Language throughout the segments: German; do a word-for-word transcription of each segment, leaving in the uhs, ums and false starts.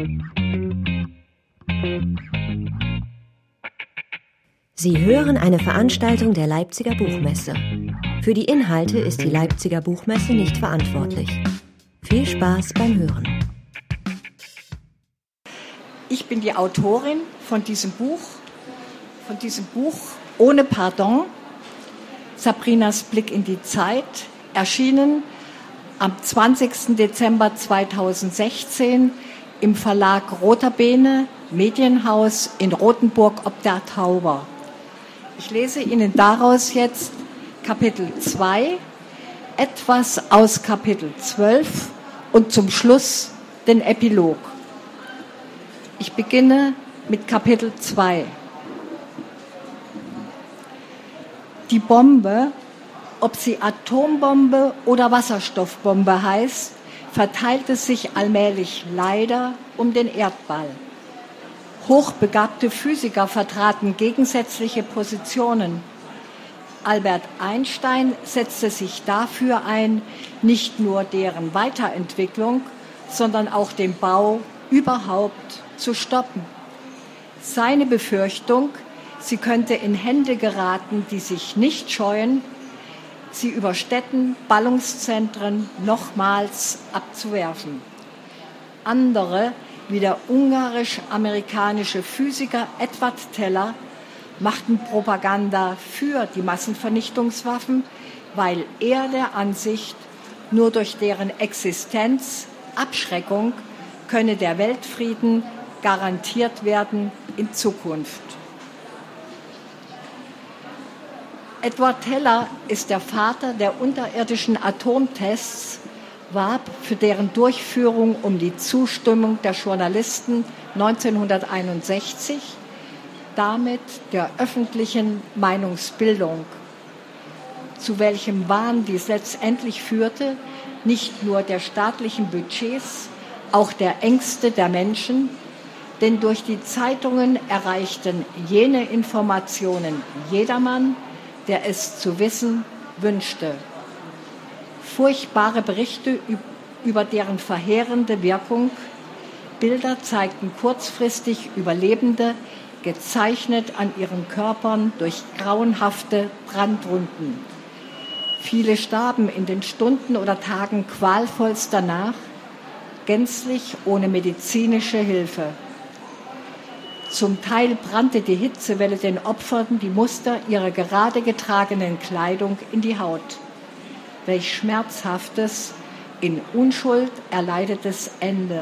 Sie hören eine Veranstaltung der Leipziger Buchmesse. Für die Inhalte ist die Leipziger Buchmesse nicht verantwortlich. Viel Spaß beim Hören. Ich bin die Autorin von diesem Buch, von diesem Buch Ohne Pardon, Sabrinas Blick in die Zeit, erschienen am zwanzigsten Dezember zweitausendsechzehn im Verlag Roter Bene, Medienhaus in Rothenburg ob der Tauber. Ich lese Ihnen daraus jetzt Kapitel zwei, etwas aus Kapitel zwölf und zum Schluss den Epilog. Ich beginne mit Kapitel zwei. Die Bombe, ob sie Atombombe oder Wasserstoffbombe heißt, verteilte sich allmählich leider um den Erdball. Hochbegabte Physiker vertraten gegensätzliche Positionen. Albert Einstein setzte sich dafür ein, nicht nur deren Weiterentwicklung, sondern auch den Bau überhaupt zu stoppen. Seine Befürchtung, sie könnte in Hände geraten, die sich nicht scheuen, sie über Städten, Ballungszentren nochmals abzuwerfen. Andere, wie der ungarisch-amerikanische Physiker Edward Teller, machten Propaganda für die Massenvernichtungswaffen, weil er der Ansicht, nur durch deren Existenz, Abschreckung, könne der Weltfrieden garantiert werden in Zukunft. Edward Teller ist der Vater der unterirdischen Atomtests, warb für deren Durchführung um die Zustimmung der Journalisten neunzehnhunderteinundsechzig, damit der öffentlichen Meinungsbildung, zu welchem Wahn dies letztendlich führte, nicht nur der staatlichen Budgets, auch der Ängste der Menschen, denn durch die Zeitungen erreichten jene Informationen jedermann, der es zu wissen wünschte. Furchtbare Berichte über deren verheerende Wirkung, Bilder zeigten kurzfristig Überlebende, gezeichnet an ihren Körpern durch grauenhafte Brandwunden. Viele starben in den Stunden oder Tagen qualvollst danach, gänzlich ohne medizinische Hilfe. Zum Teil brannte die Hitzewelle den Opfern die Muster ihrer gerade getragenen Kleidung in die Haut. Welch schmerzhaftes, in Unschuld erleidetes Ende.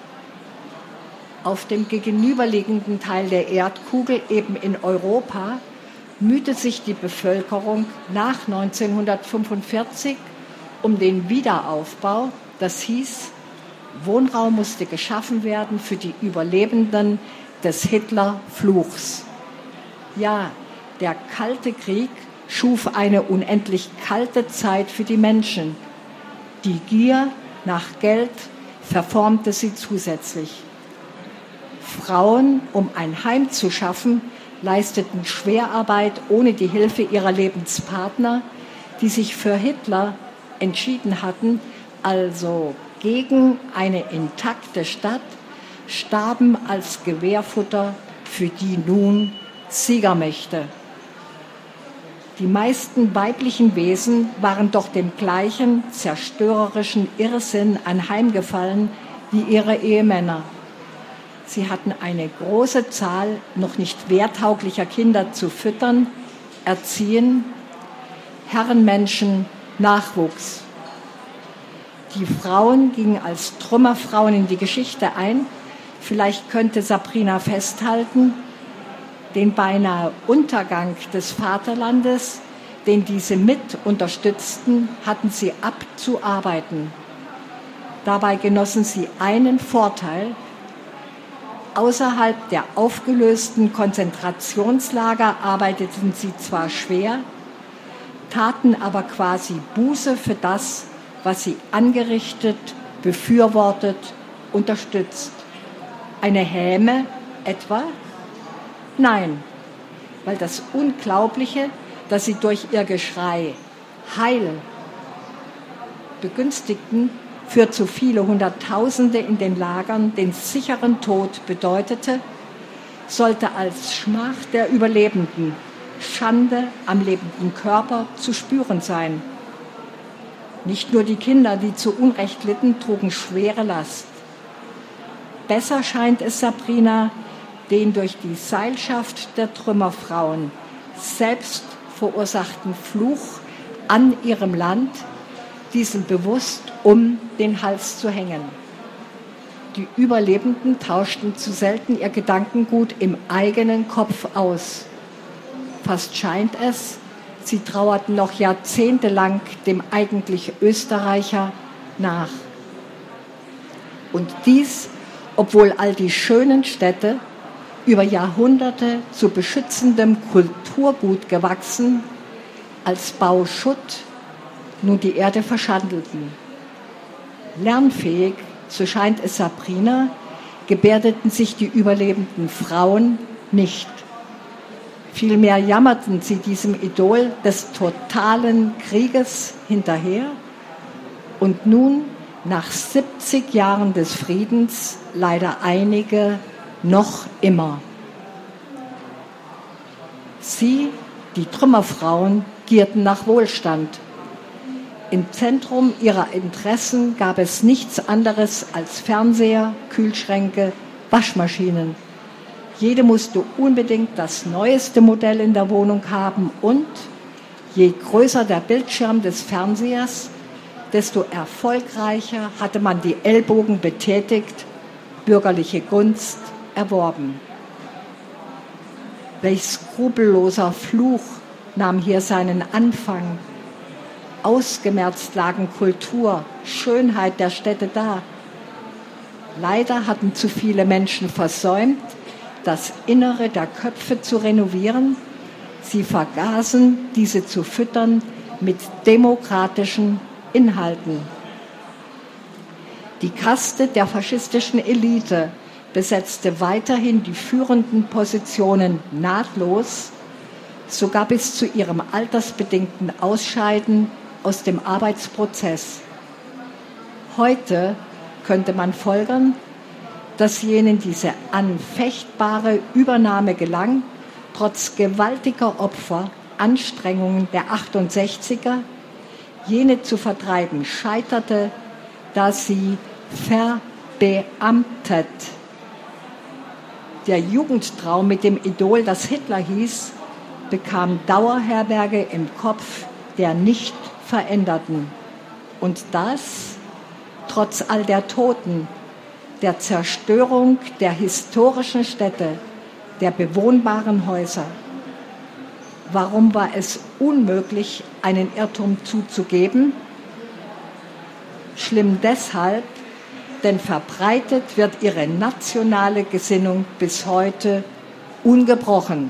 Auf dem gegenüberliegenden Teil der Erdkugel, eben in Europa, mühte sich die Bevölkerung nach neunzehnhundertfünfundvierzig um den Wiederaufbau. Das hieß, Wohnraum musste geschaffen werden für die Überlebenden des Hitler-Fluchs. Ja, der Kalte Krieg schuf eine unendlich kalte Zeit für die Menschen. Die Gier nach Geld verformte sie zusätzlich. Frauen, um ein Heim zu schaffen, leisteten Schwerarbeit ohne die Hilfe ihrer Lebenspartner, die sich für Hitler entschieden hatten, also gegen eine intakte Stadt, starben als Gewehrfutter für die nun Siegermächte. Die meisten weiblichen Wesen waren doch dem gleichen zerstörerischen Irrsinn anheimgefallen wie ihre Ehemänner. Sie hatten eine große Zahl noch nicht wehrtauglicher Kinder zu füttern, erziehen, Herrenmenschen, Nachwuchs. Die Frauen gingen als Trümmerfrauen in die Geschichte ein. Vielleicht könnte Sabrina festhalten, den beinahe Untergang des Vaterlandes, den diese mit unterstützten, hatten sie abzuarbeiten. Dabei genossen sie einen Vorteil. Außerhalb der aufgelösten Konzentrationslager arbeiteten sie zwar schwer, taten aber quasi Buße für das, was sie angerichtet, befürwortet, unterstützt. Eine Häme etwa? Nein, weil das Unglaubliche, das sie durch ihr Geschrei Heil begünstigten, für zu viele Hunderttausende in den Lagern den sicheren Tod bedeutete, sollte als Schmach der Überlebenden Schande am lebenden Körper zu spüren sein. Nicht nur die Kinder, die zu Unrecht litten, trugen schwere Last. Besser scheint es Sabrina, den durch die Seilschaft der Trümmerfrauen selbst verursachten Fluch an ihrem Land, diesen bewusst um den Hals zu hängen. Die Überlebenden tauschten zu selten ihr Gedankengut im eigenen Kopf aus. Fast scheint es, sie trauerten noch jahrzehntelang dem eigentlich Österreicher nach. Und dies, obwohl all die schönen Städte über Jahrhunderte zu beschützendem Kulturgut gewachsen, als Bauschutt nun die Erde verschandelten. Lernfähig, so scheint es Sabrina, gebärdeten sich die überlebenden Frauen nicht. Vielmehr jammerten sie diesem Idol des totalen Krieges hinterher und nun, nach siebzig Jahren des Friedens, leider einige noch immer. Sie, die Trümmerfrauen, gierten nach Wohlstand. Im Zentrum ihrer Interessen gab es nichts anderes als Fernseher, Kühlschränke, Waschmaschinen. Jede musste unbedingt das neueste Modell in der Wohnung haben und je größer der Bildschirm des Fernsehers, desto erfolgreicher hatte man die Ellbogen betätigt, bürgerliche Gunst erworben. Welch skrupelloser Fluch nahm hier seinen Anfang. Ausgemerzt lagen Kultur, Schönheit der Städte da. Leider hatten zu viele Menschen versäumt, das Innere der Köpfe zu renovieren. Sie vergaßen, diese zu füttern mit demokratischen Inhalten. Die Kaste der faschistischen Elite besetzte weiterhin die führenden Positionen nahtlos, sogar bis zu ihrem altersbedingten Ausscheiden aus dem Arbeitsprozess. Heute könnte man folgern, dass jenen diese anfechtbare Übernahme gelang, trotz gewaltiger Opfer, Anstrengungen der achtundsechziger, jene zu vertreiben scheiterte, da sie verbeamtet. Der Jugendtraum mit dem Idol, das Hitler hieß, bekam Dauerherberge im Kopf der nicht Veränderten. Und das trotz all der Toten, der Zerstörung der historischen Städte, der bewohnbaren Häuser. Warum war es unmöglich, einen Irrtum zuzugeben? Schlimm deshalb, denn verbreitet wird ihre nationale Gesinnung bis heute ungebrochen.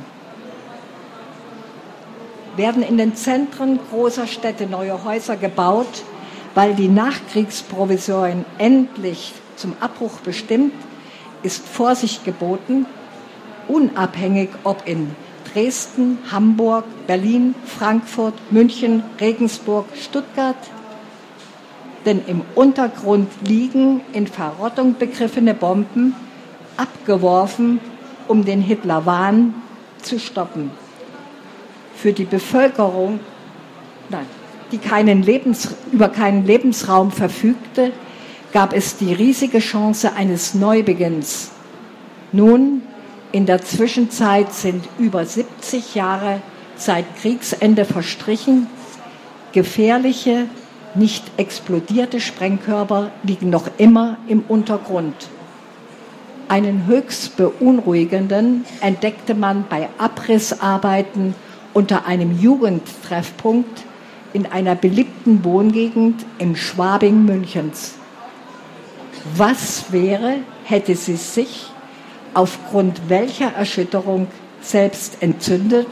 Werden in den Zentren großer Städte neue Häuser gebaut, weil die Nachkriegsprovisorien endlich zum Abbruch bestimmt, ist Vorsicht geboten, unabhängig ob in Dresden, Hamburg, Berlin, Frankfurt, München, Regensburg, Stuttgart. Denn im Untergrund liegen in Verrottung begriffene Bomben, abgeworfen, um den Hitlerwahn zu stoppen. Für die Bevölkerung, nein, die keinen Lebens, über keinen Lebensraum verfügte, gab es die riesige Chance eines Neubeginns. Nun, in der Zwischenzeit sind über siebzig Jahre seit Kriegsende verstrichen. Gefährliche, nicht explodierte Sprengkörper liegen noch immer im Untergrund. Einen höchst beunruhigenden entdeckte man bei Abrissarbeiten unter einem Jugendtreffpunkt in einer beliebten Wohngegend im Schwabing Münchens. Was wäre, hätte sie sich aufgrund welcher Erschütterung selbst entzündet?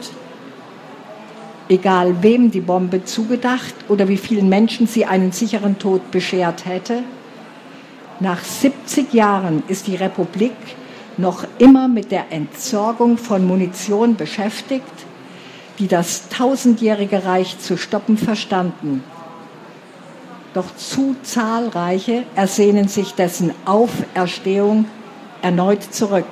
Egal wem die Bombe zugedacht oder wie vielen Menschen sie einen sicheren Tod beschert hätte, nach siebzig Jahren ist die Republik noch immer mit der Entsorgung von Munition beschäftigt, die das tausendjährige Reich zu stoppen verstanden. Doch zu zahlreiche ersehnen sich dessen Auferstehung erneut zurück.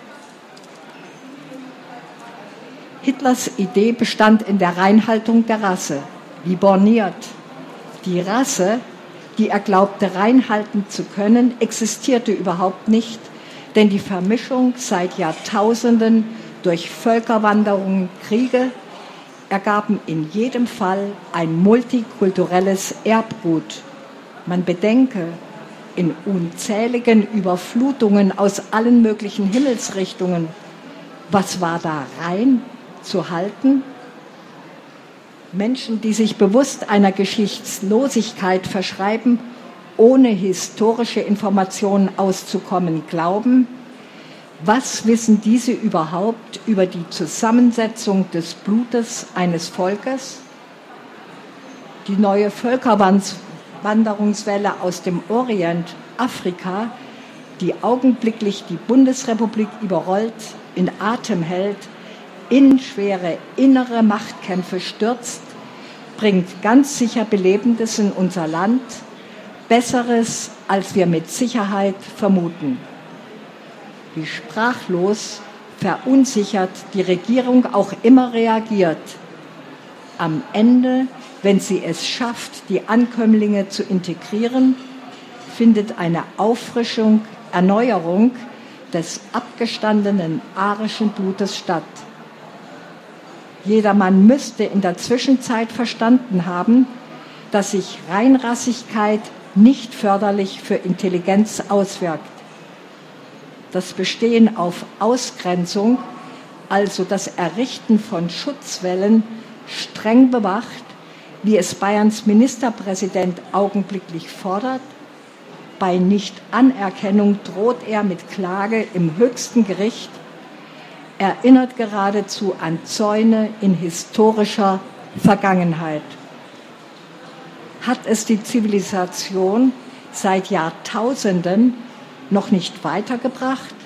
Hitlers Idee bestand in der Reinhaltung der Rasse, wie borniert. Die Rasse, die er glaubte reinhalten zu können, existierte überhaupt nicht, denn die Vermischung seit Jahrtausenden durch Völkerwanderungen, Kriege ergaben in jedem Fall ein multikulturelles Erbgut. Man bedenke, in unzähligen Überflutungen aus allen möglichen Himmelsrichtungen, was war da rein zu halten? Menschen, die sich bewusst einer Geschichtslosigkeit verschreiben, ohne historische Informationen auszukommen, glauben, was wissen diese überhaupt über die Zusammensetzung des Blutes eines Volkes? Die neue Völkerwanderungswelle aus dem Orient, Afrika, die augenblicklich die Bundesrepublik überrollt, in Atem hält, in schwere innere Machtkämpfe stürzt, bringt ganz sicher Belebendes in unser Land, Besseres, als wir mit Sicherheit vermuten. Wie sprachlos, verunsichert die Regierung auch immer reagiert. Am Ende, wenn sie es schafft, die Ankömmlinge zu integrieren, findet eine Auffrischung, Erneuerung des abgestandenen arischen Blutes statt. Jedermann müsste in der Zwischenzeit verstanden haben, dass sich Reinrassigkeit nicht förderlich für Intelligenz auswirkt. Das Bestehen auf Ausgrenzung, also das Errichten von Schutzwällen, streng bewacht, wie es Bayerns Ministerpräsident augenblicklich fordert. Bei Nichtanerkennung droht er mit Klage im höchsten Gericht, erinnert geradezu an Zäune in historischer Vergangenheit. Hat es die Zivilisation seit Jahrtausenden noch nicht weitergebracht?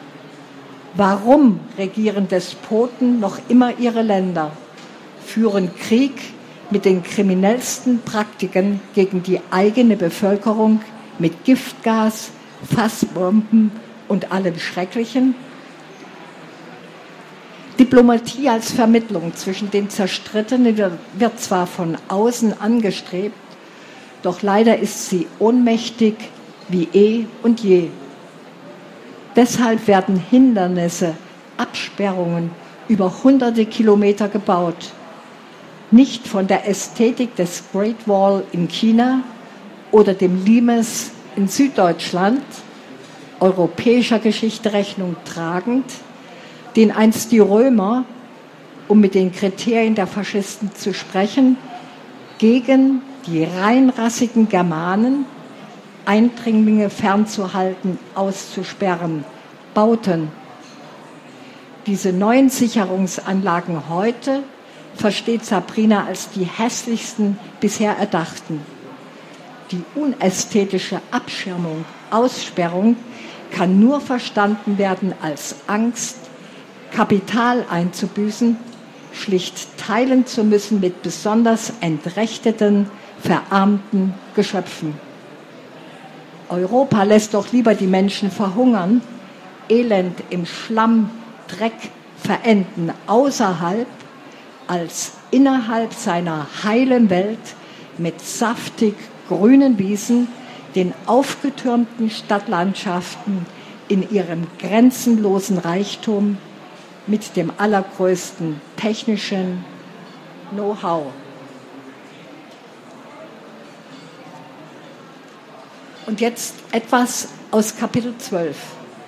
Warum regieren Despoten noch immer ihre Länder, führen Krieg mit den kriminellsten Praktiken gegen die eigene Bevölkerung mit Giftgas, Fassbomben und allem Schrecklichen? Diplomatie als Vermittlung zwischen den Zerstrittenen wird zwar von außen angestrebt, doch leider ist sie ohnmächtig wie eh und je. Deshalb werden Hindernisse, Absperrungen über hunderte Kilometer gebaut. Nicht von der Ästhetik des Great Wall in China oder dem Limes in Süddeutschland, europäischer Geschichte Rechnung tragend, den einst die Römer, um mit den Kriterien der Faschisten zu sprechen, gegen die reinrassigen Germanen, Eindringlinge fernzuhalten, auszusperren, bauten. Diese neuen Sicherungsanlagen heute versteht Sabrina als die hässlichsten bisher erdachten. Die unästhetische Abschirmung, Aussperrung kann nur verstanden werden als Angst, Kapital einzubüßen, schlicht teilen zu müssen mit besonders entrechteten, verarmten Geschöpfen. Europa lässt doch lieber die Menschen verhungern, elend im Schlamm, Dreck verenden außerhalb, als innerhalb seiner heilen Welt mit saftig grünen Wiesen, den aufgetürmten Stadtlandschaften in ihrem grenzenlosen Reichtum mit dem allergrößten technischen Know-how. Und jetzt etwas aus Kapitel zwölf.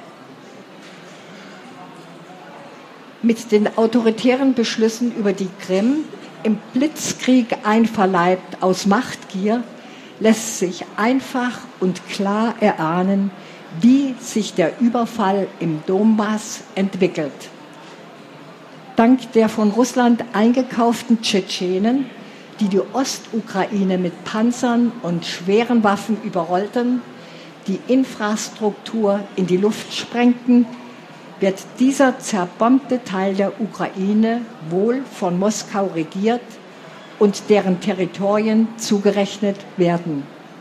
Mit den autoritären Beschlüssen über die Krim, im Blitzkrieg einverleibt aus Machtgier, lässt sich einfach und klar erahnen, wie sich der Überfall im Donbass entwickelt. Dank der von Russland eingekauften Tschetschenen, die die Ostukraine mit Panzern und schweren Waffen überrollten, die Infrastruktur in die Luft sprengten, wird dieser zerbombte Teil der Ukraine wohl von Moskau regiert und deren Territorien zugerechnet werden.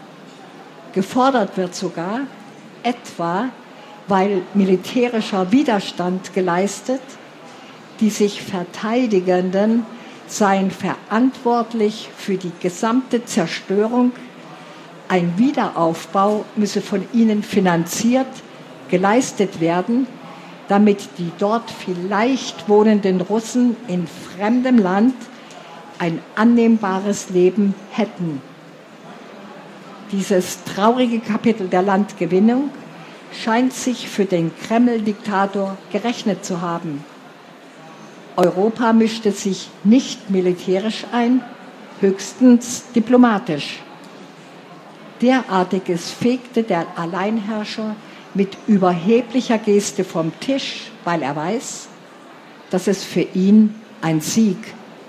Gefordert wird sogar, etwa weil militärischer Widerstand geleistet, die sich Verteidigenden seien verantwortlich für die gesamte Zerstörung. Ein Wiederaufbau müsse von ihnen finanziert, geleistet werden, damit die dort vielleicht wohnenden Russen in fremdem Land ein annehmbares Leben hätten. Dieses traurige Kapitel der Landgewinnung scheint sich für den Kreml-Diktator gerechnet zu haben. Europa mischte sich nicht militärisch ein, höchstens diplomatisch. Derartiges fegte der Alleinherrscher mit überheblicher Geste vom Tisch, weil er weiß, dass es für ihn ein Sieg.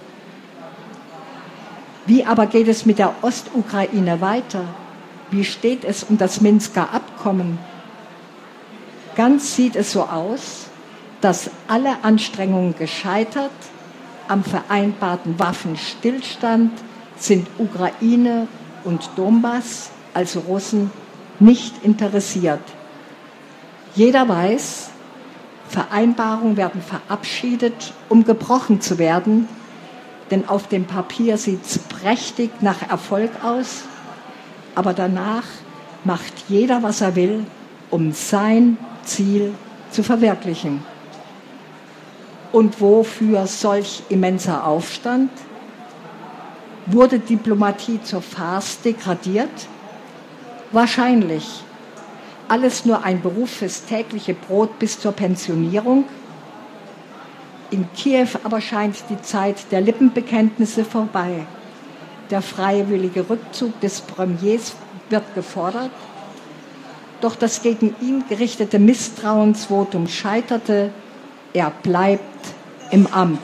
Wie aber geht es mit der Ostukraine weiter? Wie steht es um das Minsker Abkommen? Ganz sieht es so aus, dass alle Anstrengungen gescheitert. Am vereinbarten Waffenstillstand sind Ukraine und Donbass, also Russen, nicht interessiert. Jeder weiß, Vereinbarungen werden verabschiedet, um gebrochen zu werden, denn auf dem Papier sieht es prächtig nach Erfolg aus, aber danach macht jeder, was er will, um sein Ziel zu verwirklichen. Und wofür solch immenser Aufstand? Wurde Diplomatie zur Farce degradiert? Wahrscheinlich. Alles nur ein Beruf fürs tägliche Brot bis zur Pensionierung. In Kiew aber scheint die Zeit der Lippenbekenntnisse vorbei. Der freiwillige Rückzug des Premiers wird gefordert. Doch das gegen ihn gerichtete Misstrauensvotum scheiterte. Er bleibt im Amt.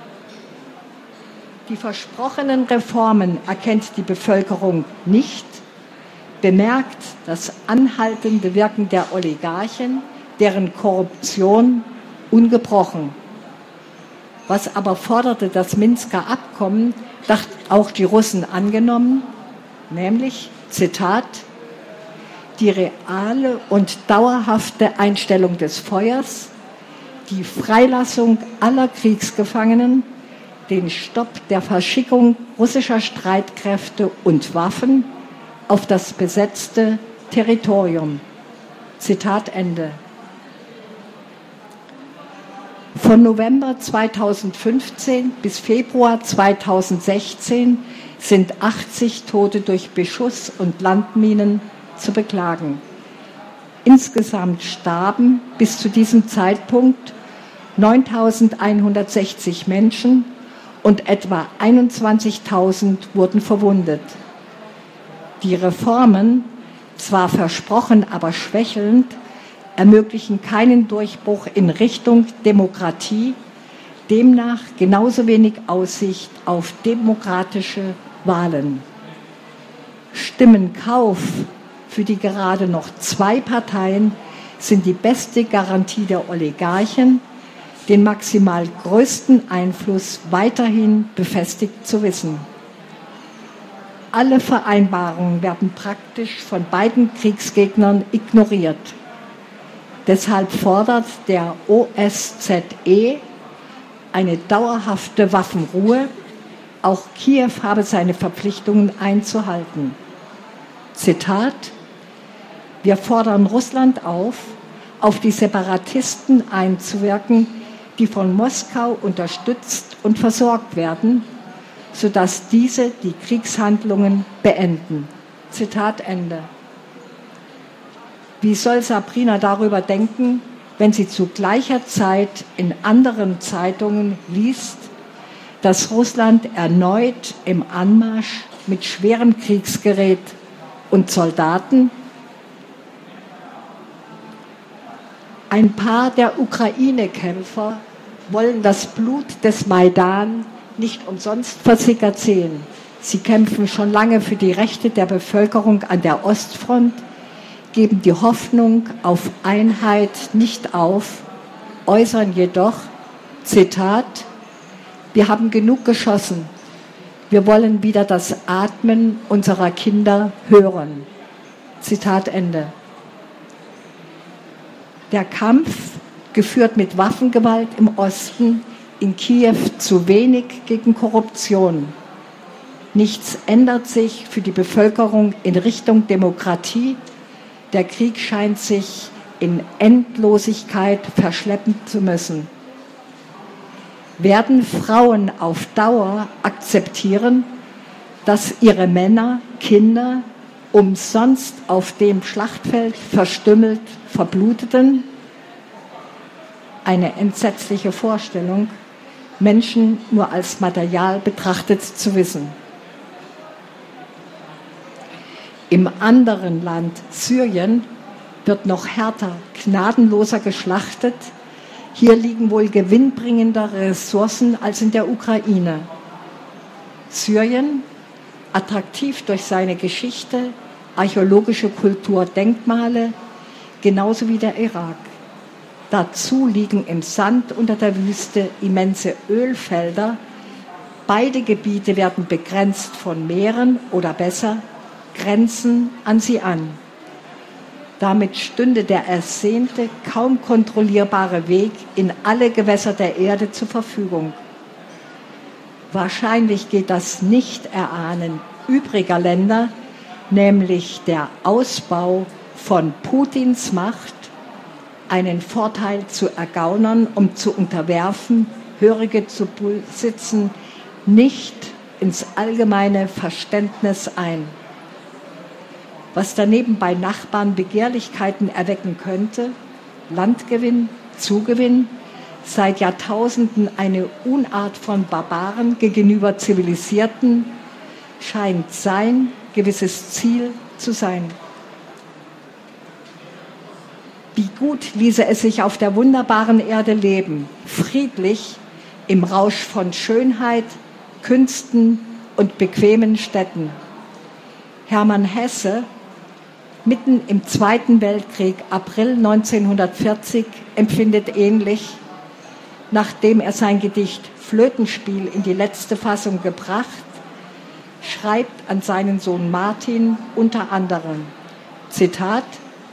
Die versprochenen Reformen erkennt die Bevölkerung nicht, bemerkt das anhaltende Wirken der Oligarchen, deren Korruption ungebrochen. Was aber forderte das Minsker Abkommen, dachten auch die Russen angenommen, nämlich, Zitat, die reale und dauerhafte Einstellung des Feuers, die Freilassung aller Kriegsgefangenen, den Stopp der Verschickung russischer Streitkräfte und Waffen auf das besetzte Territorium. Zitat Ende. Von November zweitausendfünfzehn bis Februar zweitausendsechzehn sind achtzig Tote durch Beschuss und Landminen zu beklagen. Insgesamt starben bis zu diesem Zeitpunkt neuntausendeinhundertsechzig Menschen und etwa einundzwanzigtausend wurden verwundet. Die Reformen, zwar versprochen, aber schwächelnd, ermöglichen keinen Durchbruch in Richtung Demokratie, demnach genauso wenig Aussicht auf demokratische Wahlen. Stimmenkauf für die gerade noch zwei Parteien sind die beste Garantie der Oligarchen, den maximal größten Einfluss weiterhin befestigt zu wissen. Alle Vereinbarungen werden praktisch von beiden Kriegsgegnern ignoriert. Deshalb fordert der O S Z E eine dauerhafte Waffenruhe. Auch Kiew habe seine Verpflichtungen einzuhalten. Zitat: Wir fordern Russland auf, auf die Separatisten einzuwirken, die von Moskau unterstützt und versorgt werden, sodass diese die Kriegshandlungen beenden. Zitat Ende. Wie soll Sabrina darüber denken, wenn sie zu gleicher Zeit in anderen Zeitungen liest, dass Russland erneut im Anmarsch mit schwerem Kriegsgerät und Soldaten? Ein paar der Ukraine-Kämpfer wollen das Blut des Maidan nicht umsonst versickert sehen. Sie kämpfen schon lange für die Rechte der Bevölkerung an der Ostfront, geben die Hoffnung auf Einheit nicht auf, äußern jedoch, Zitat, wir haben genug geschossen, wir wollen wieder das Atmen unserer Kinder hören. Zitat Ende. Der Kampf, geführt mit Waffengewalt im Osten, in Kiew zu wenig gegen Korruption. Nichts ändert sich für die Bevölkerung in Richtung Demokratie. Der Krieg scheint sich in Endlosigkeit verschleppen zu müssen. Werden Frauen auf Dauer akzeptieren, dass ihre Männer, Kinder umsonst auf dem Schlachtfeld verstümmelt, verbluteten? Eine entsetzliche Vorstellung, Menschen nur als Material betrachtet zu wissen. Im anderen Land, Syrien, wird noch härter, gnadenloser geschlachtet. Hier liegen wohl gewinnbringendere Ressourcen als in der Ukraine. Syrien, attraktiv durch seine Geschichte, archäologische Kultur, Denkmale, genauso wie der Irak. Dazu liegen im Sand unter der Wüste immense Ölfelder. Beide Gebiete werden begrenzt von Meeren oder besser, grenzen an sie an. Damit stünde der ersehnte, kaum kontrollierbare Weg in alle Gewässer der Erde zur Verfügung. Wahrscheinlich geht das Nicht-Erahnen übriger Länder, nämlich der Ausbau von Putins Macht, einen Vorteil zu ergaunern, um zu unterwerfen, Hörige zu besitzen, nicht ins allgemeine Verständnis ein. Was daneben bei Nachbarn Begehrlichkeiten erwecken könnte, Landgewinn, Zugewinn, seit Jahrtausenden eine Unart von Barbaren gegenüber Zivilisierten, scheint sein gewisses Ziel zu sein. Wie gut ließe es sich auf der wunderbaren Erde leben, friedlich, im Rausch von Schönheit, Künsten und bequemen Städten. Hermann Hesse, mitten im Zweiten Weltkrieg, April neunzehnhundertvierzig, empfindet ähnlich, nachdem er sein Gedicht Flötenspiel in die letzte Fassung gebracht, schreibt an seinen Sohn Martin unter anderem, Zitat: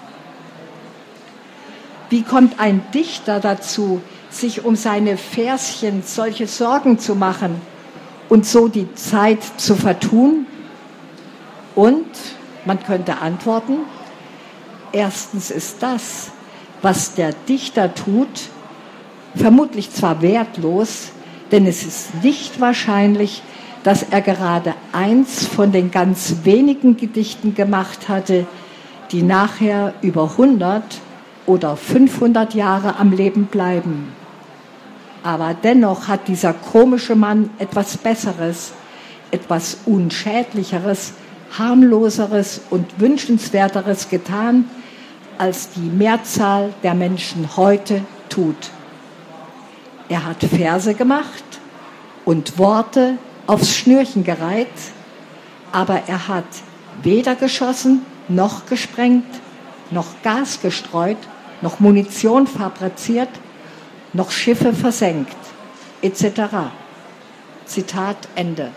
Wie kommt ein Dichter dazu, sich um seine Verschen solche Sorgen zu machen und so die Zeit zu vertun? Und man könnte antworten, erstens ist das, was der Dichter tut, vermutlich zwar wertlos, denn es ist nicht wahrscheinlich, dass er gerade eins von den ganz wenigen Gedichten gemacht hatte, die nachher über hundert oder fünfhundert Jahre am Leben bleiben. Aber dennoch hat dieser komische Mann etwas Besseres, etwas Unschädlicheres, harmloseres und wünschenswerteres getan, als die Mehrzahl der Menschen heute tut. Er hat Verse gemacht und Worte aufs Schnürchen gereiht, aber er hat weder geschossen, noch gesprengt, noch Gas gestreut, noch Munition fabriziert, noch Schiffe versenkt, et cetera. Zitat Ende.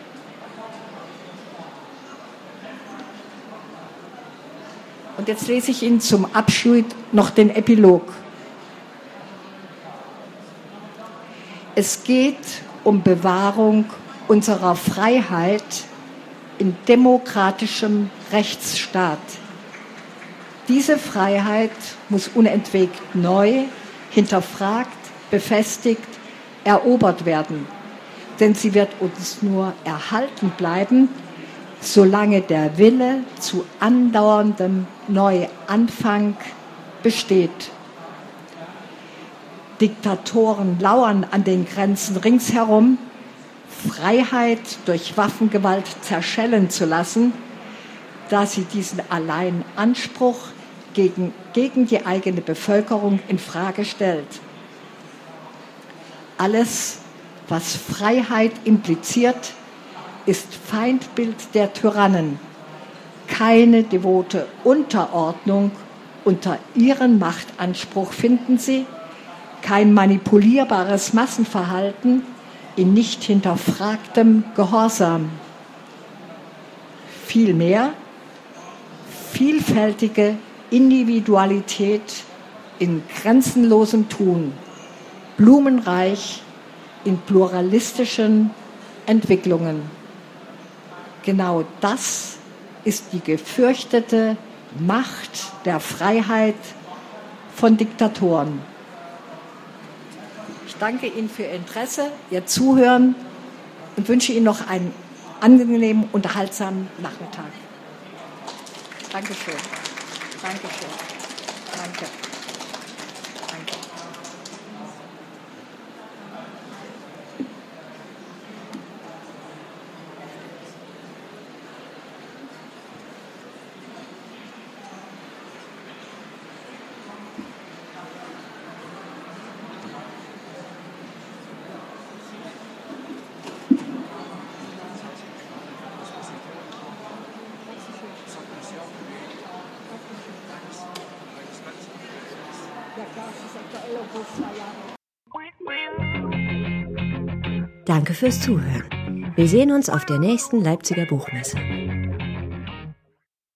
Und jetzt lese ich Ihnen zum Abschied noch den Epilog. Es geht um Bewahrung unserer Freiheit in demokratischem Rechtsstaat. Diese Freiheit muss unentwegt neu, hinterfragt, befestigt, erobert werden. Denn sie wird uns nur erhalten bleiben, solange der Wille zu andauerndem Neuanfang besteht. Diktatoren lauern an den Grenzen ringsherum, Freiheit durch Waffengewalt zerschellen zu lassen, da sie diesen allein Anspruch gegen, gegen die eigene Bevölkerung in Frage stellt. Alles, was Freiheit impliziert, ist Feindbild der Tyrannen. Keine devote Unterordnung unter ihren Machtanspruch finden sie, kein manipulierbares Massenverhalten in nicht hinterfragtem Gehorsam. Vielmehr vielfältige Individualität in grenzenlosem Tun, blumenreich in pluralistischen Entwicklungen. Genau das ist die gefürchtete Macht der Freiheit von Diktatoren. Ich danke Ihnen für Ihr Interesse, Ihr Zuhören und wünsche Ihnen noch einen angenehmen, unterhaltsamen Nachmittag. Dankeschön. Dankeschön. Danke. Danke. Danke fürs Zuhören. Wir sehen uns auf der nächsten Leipziger Buchmesse.